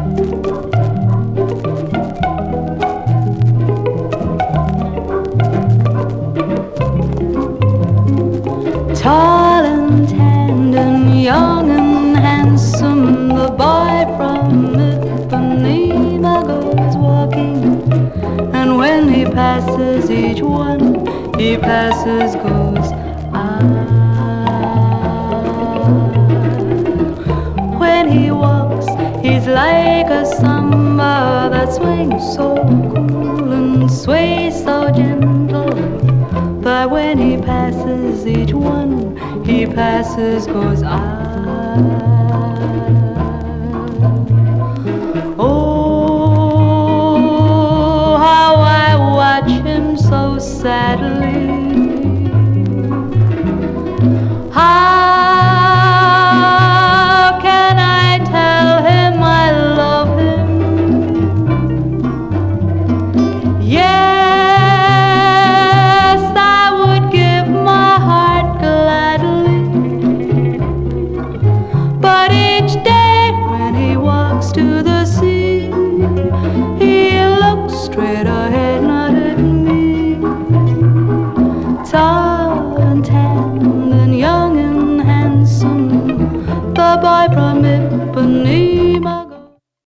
Tall and tender, young and handsome, the boy from Ipanema goes walking, and when he passes each one, he passes goes ah. When he walks, he's like a samba that swings so cool and sways so gentle, but when he passes each one, he passes goes ah. Oh, how I watch him so sadly. How can I tell him I love him? Yes, I would give my heart gladly, but each day when he walks to the